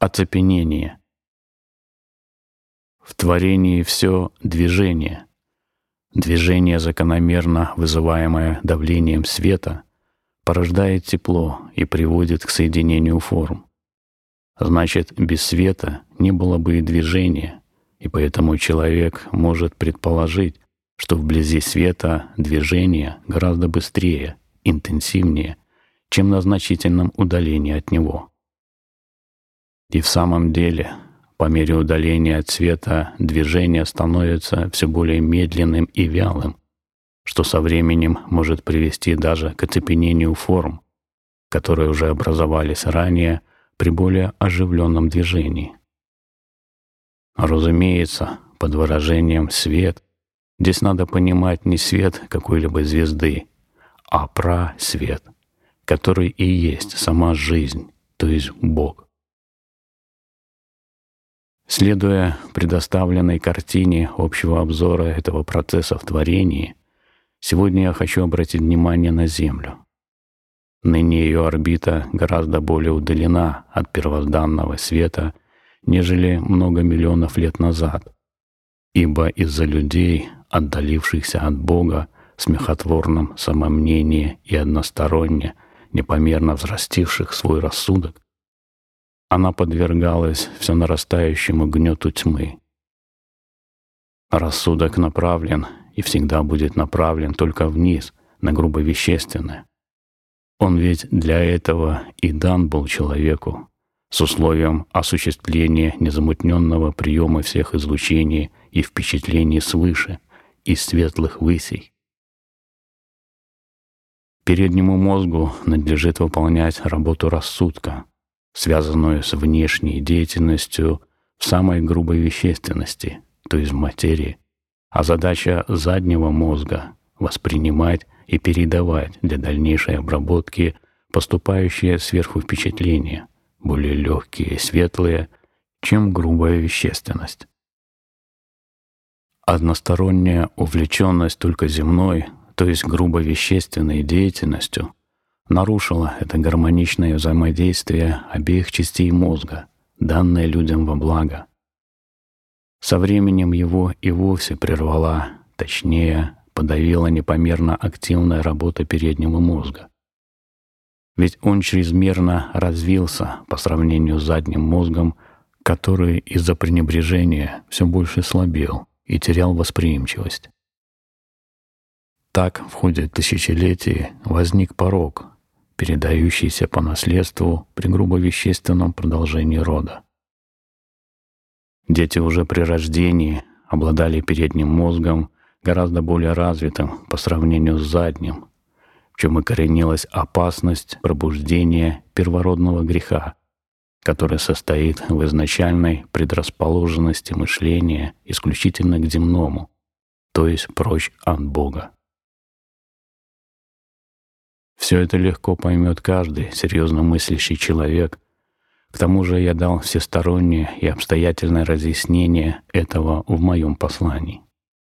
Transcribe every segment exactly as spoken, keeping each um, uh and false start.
Оцепенение. В творении все движение. Движение, закономерно вызываемое давлением света, порождает тепло и приводит к соединению форм. Значит, без света не было бы и движения, и поэтому человек может предположить, что вблизи света движение гораздо быстрее, интенсивнее, чем на значительном удалении от него. И в самом деле, по мере удаления от света движение становится все более медленным и вялым, что со временем может привести даже к оцепенению форм, которые уже образовались ранее при более оживленном движении. Разумеется, под выражением «свет» здесь надо понимать не свет какой-либо звезды, а прасвет, который и есть сама жизнь, то есть Бог. Следуя предоставленной картине общего обзора этого процесса в творении, сегодня я хочу обратить внимание на Землю. Ныне ее орбита гораздо более удалена от первозданного света, нежели много миллионов лет назад, ибо из-за людей, отдалившихся от Бога в смехотворном самомнении и односторонне, непомерно взрастивших свой рассудок, она подвергалась все нарастающему гнету тьмы. Рассудок направлен и всегда будет направлен только вниз, на грубовещественное. Он ведь для этого и дан был человеку, с условием осуществления незамутненного приема всех излучений и впечатлений свыше, из светлых высей. Переднему мозгу надлежит выполнять работу рассудка, связанную с внешней деятельностью в самой грубой вещественности, то есть в материи, а задача заднего мозга — воспринимать и передавать для дальнейшей обработки поступающие сверху впечатления, более легкие и светлые, чем грубая вещественность. Односторонняя увлеченность только земной, то есть грубо вещественной деятельностью, нарушила это гармоничное взаимодействие обеих частей мозга, данное людям во благо. Со временем его и вовсе прервала, точнее, подавила непомерно активная работа переднего мозга. Ведь он чрезмерно развился по сравнению с задним мозгом, который из-за пренебрежения все больше слабел и терял восприимчивость. Так в ходе тысячелетий возник порок, передающийся по наследству при грубовещественном продолжении рода. Дети уже при рождении обладали передним мозгом гораздо более развитым по сравнению с задним, в чем и коренилась опасность пробуждения первородного греха, который состоит в изначальной предрасположенности мышления исключительно к земному, то есть прочь от Бога. Все это легко поймет каждый серьезно мыслящий человек. К тому же я дал всестороннее и обстоятельное разъяснение этого в моем послании.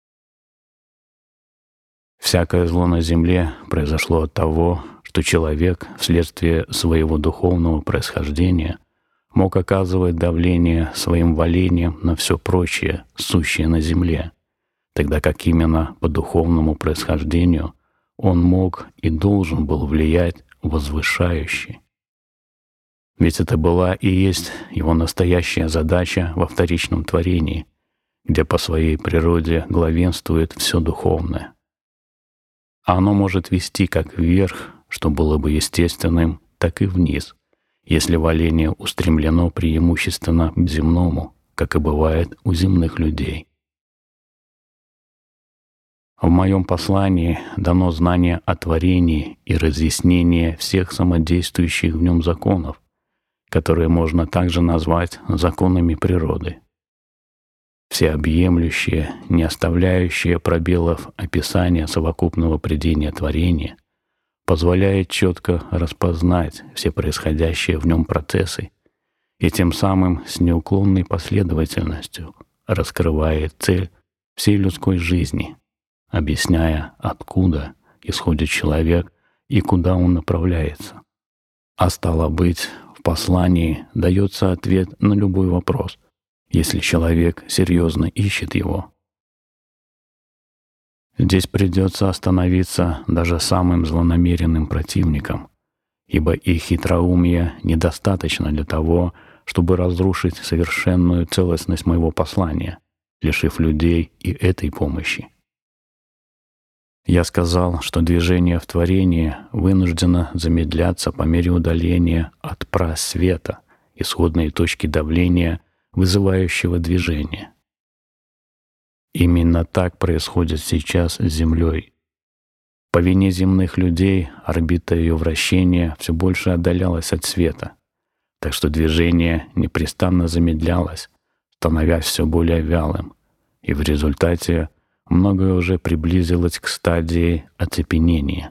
Всякое зло на земле произошло от того, что человек вследствие своего духовного происхождения мог оказывать давление своим валением на все прочее, сущее на земле, тогда как именно по духовному происхождению он мог и должен был влиять возвышающе. Ведь это была и есть его настоящая задача во вторичном творении, где по своей природе главенствует все духовное. А оно может вести как вверх, что было бы естественным, так и вниз, если валение устремлено преимущественно к земному, как и бывает у земных людей. В моем послании дано знание о творении и разъяснение всех самодействующих в нем законов, которые можно также назвать законами природы. Всеобъемлющее, не оставляющее пробелов описание совокупного предения творения позволяет четко распознать все происходящие в нем процессы и тем самым с неуклонной последовательностью раскрывает цель всей людской жизни, объясняя, откуда исходит человек и куда он направляется. А стало быть, в послании дается ответ на любой вопрос, если человек серьезно ищет его. Здесь придется остановиться даже самым злонамеренным противникам, ибо их хитроумие недостаточно для того, чтобы разрушить совершенную целостность моего послания, лишив людей и этой помощи. Я сказал, что движение в творении вынуждено замедляться по мере удаления от просвета, исходной точки давления, вызывающего движение. Именно так происходит сейчас с Землей. По вине земных людей орбита ее вращения все больше отдалялась от света, так что движение непрестанно замедлялось, становясь все более вялым, и в результате многое уже приблизилось к стадии оцепенения.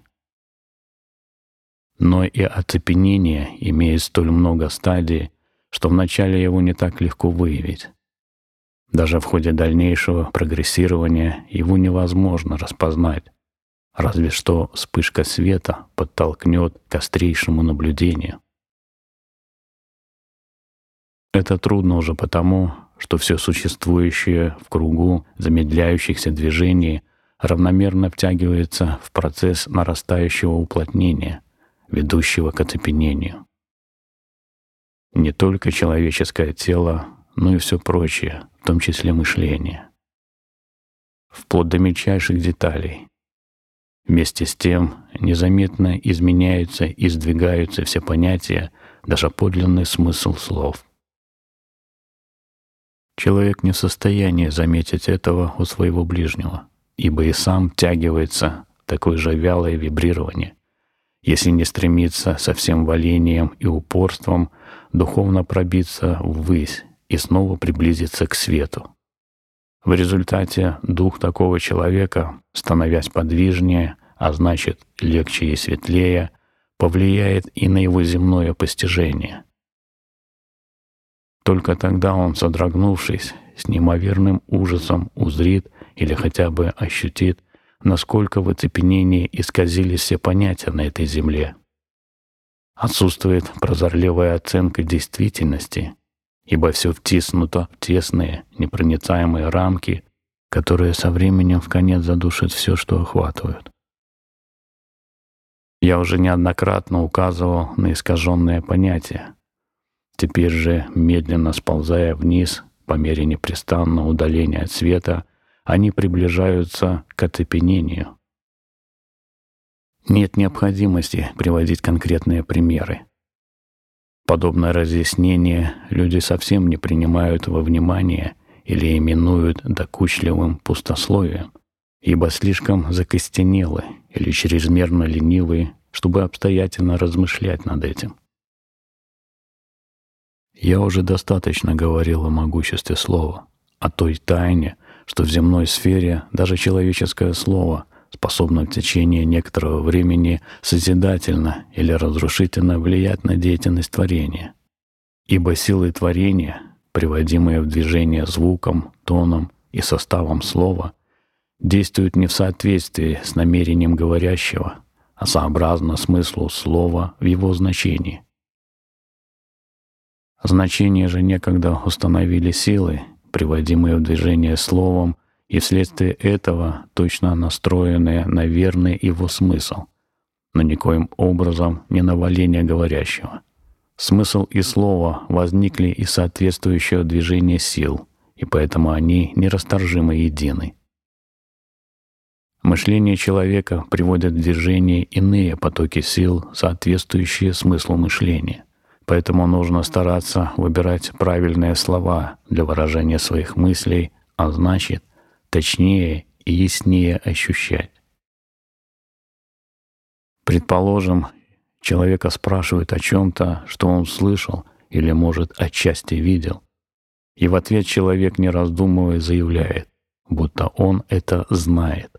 Но и оцепенение имеет столь много стадий, что вначале его не так легко выявить. Даже в ходе дальнейшего прогрессирования его невозможно распознать, разве что вспышка света подтолкнет к острейшему наблюдению. Это трудно уже потому, что все существующее в кругу замедляющихся движений равномерно втягивается в процесс нарастающего уплотнения, ведущего к оцепенению. Не только человеческое тело, но и все прочее, в том числе мышление. Вплоть до мельчайших деталей. Вместе с тем незаметно изменяются и сдвигаются все понятия, даже подлинный смысл слов. Человек не в состоянии заметить этого у своего ближнего, ибо и сам втягивается в такое же вялое вибрирование, если не стремится со всем валением и упорством духовно пробиться ввысь и снова приблизиться к свету. В результате дух такого человека, становясь подвижнее, а значит легче и светлее, повлияет и на его земное постижение. Только тогда он, содрогнувшись, с неимоверным ужасом узрит или хотя бы ощутит, насколько в оцепенении исказились все понятия на этой земле. Отсутствует прозорливая оценка действительности, ибо все втиснуто в тесные, непроницаемые рамки, которые со временем вконец задушат все, что охватывают. Я уже неоднократно указывал на искаженное понятие. Теперь же, медленно сползая вниз, по мере непрестанного удаления от света, они приближаются к оцепенению. Нет необходимости приводить конкретные примеры. Подобное разъяснение люди совсем не принимают во внимание или именуют докучливым пустословием, ибо слишком закостенелы или чрезмерно ленивы, чтобы обстоятельно размышлять над этим. Я уже достаточно говорил о могуществе слова, о той тайне, что в земной сфере даже человеческое слово способно в течение некоторого времени созидательно или разрушительно влиять на деятельность творения. Ибо силы творения, приводимые в движение звуком, тоном и составом слова, действуют не в соответствии с намерением говорящего, а сообразно смыслу слова в его значении. Значение же некогда установили силы, приводимые в движение словом, и вследствие этого точно настроенные на верный его смысл, но никоим образом не на воление говорящего. Смысл и слово возникли из соответствующего движения сил, и поэтому они нерасторжимо едины. Мышление человека приводит в движение иные потоки сил, соответствующие смыслу мышления. Поэтому нужно стараться выбирать правильные слова для выражения своих мыслей, а значит, точнее и яснее ощущать. Предположим, человека спрашивают о чем-то, что он слышал или, может, отчасти видел, и в ответ человек, не раздумывая, заявляет, будто он это знает.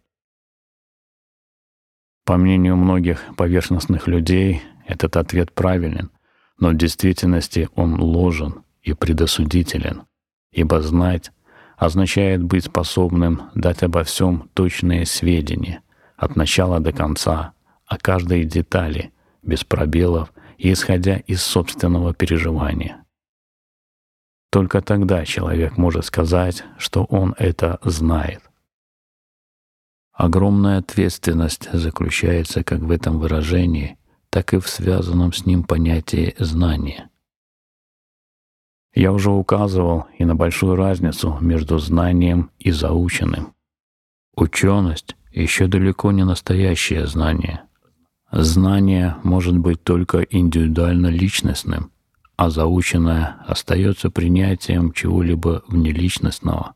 По мнению многих поверхностных людей, этот ответ правилен, но в действительности он ложен и предосудителен, ибо знать означает быть способным дать обо всем точные сведения, от начала до конца, о каждой детали, без пробелов и исходя из собственного переживания. Только тогда человек может сказать, что он это знает. Огромная ответственность заключается как в этом выражении, так и в связанном с ним понятии знания. Я уже указывал и на большую разницу между знанием и заученным. Ученость еще далеко не настоящее знание. Знание может быть только индивидуально личностным, а заученное остается принятием чего-либо внеличностного.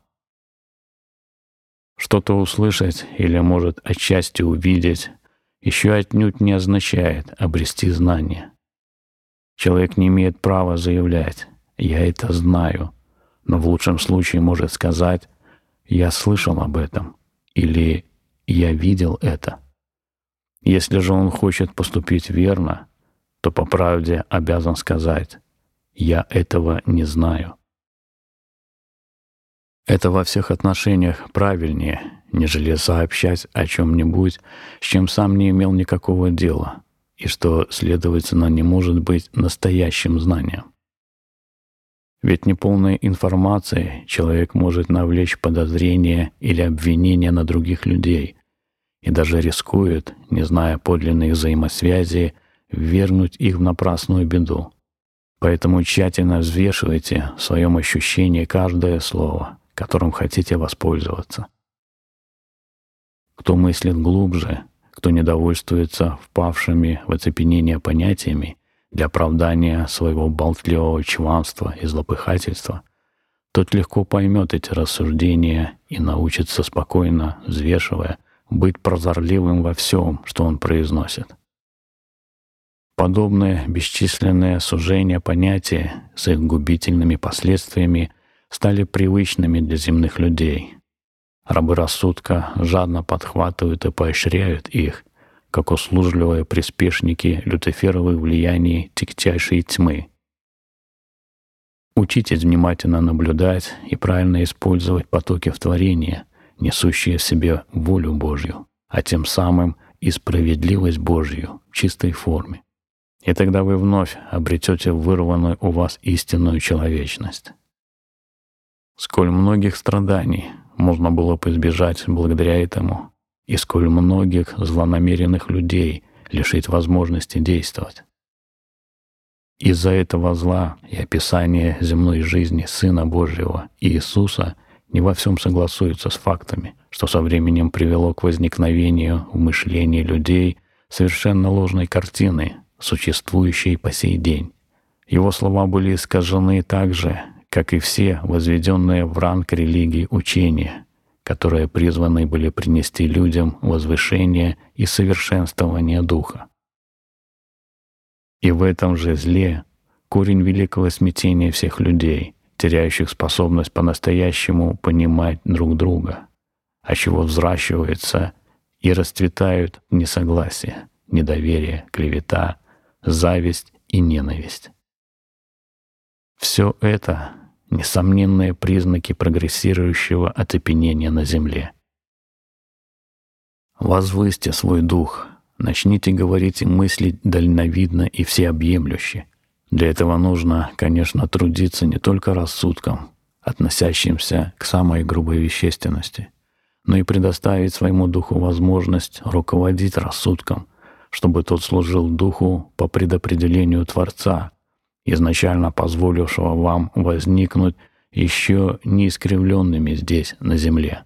Что-то услышать или, может, отчасти увидеть еще отнюдь не означает обрести знание. Человек не имеет права заявлять «я это знаю», но в лучшем случае может сказать «я слышал об этом» или «я видел это». Если же он хочет поступить верно, то по правде обязан сказать «я этого не знаю». Это во всех отношениях правильнее, нежели сообщать о чем-нибудь, с чем сам не имел никакого дела, и что, следовательно, не может быть настоящим знанием. Ведь неполной информацией человек может навлечь подозрения или обвинения на других людей и даже рискует, не зная подлинной взаимосвязи, ввергнуть их в напрасную беду. Поэтому тщательно взвешивайте в своем ощущении каждое слово, которым хотите воспользоваться. Кто мыслит глубже, кто не довольствуется впавшими в оцепенение понятиями для оправдания своего болтливого чванства и злопыхательства, тот легко поймет эти рассуждения и научится спокойно, взвешивая, быть прозорливым во всем, что он произносит. Подобные бесчисленные сужения понятий с их губительными последствиями стали привычными для земных людей. Рабы рассудка жадно подхватывают и поощряют их, как услужливые приспешники люциферовых влияний тягчайшей тьмы. Учитесь внимательно наблюдать и правильно использовать потоки в творении, несущие в себе волю Божью, а тем самым и справедливость Божью в чистой форме. И тогда вы вновь обретете вырванную у вас истинную человечность. Сколь многих страданий можно было бы избежать благодаря этому, и сколь многих злонамеренных людей лишить возможности действовать. Из-за этого зла и описание земной жизни Сына Божьего Иисуса не во всем согласуются с фактами, что со временем привело к возникновению в мышлении людей совершенно ложной картины, существующей по сей день. Его слова были искажены так же, как и все возведенные в ранг религии учения, которые призваны были принести людям возвышение и совершенствование духа. И в этом же зле корень великого смятения всех людей, теряющих способность по-настоящему понимать друг друга, отчего взращивается и расцветают несогласие, недоверие, клевета, зависть и ненависть. Все это — несомненные признаки прогрессирующего оцепенения на земле. Возвысьте свой дух, начните говорить и мыслить дальновидно и всеобъемлюще. Для этого нужно, конечно, трудиться не только рассудком, относящимся к самой грубой вещественности, но и предоставить своему духу возможность руководить рассудком, чтобы тот служил духу по предопределению Творца, изначально позволившего вам возникнуть еще не искривленными здесь, на земле.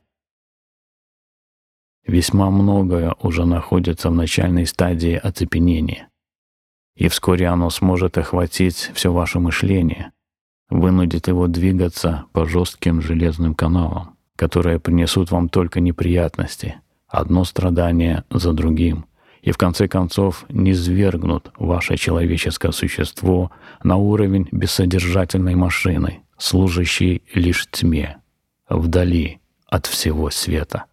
Весьма многое уже находится в начальной стадии оцепенения, и вскоре оно сможет охватить все ваше мышление, вынудит его двигаться по жестким железным каналам, которые принесут вам только неприятности, одно страдание за другим, и в конце концов низвергнут ваше человеческое существо на уровень бессодержательной машины, служащей лишь тьме, вдали от всего света.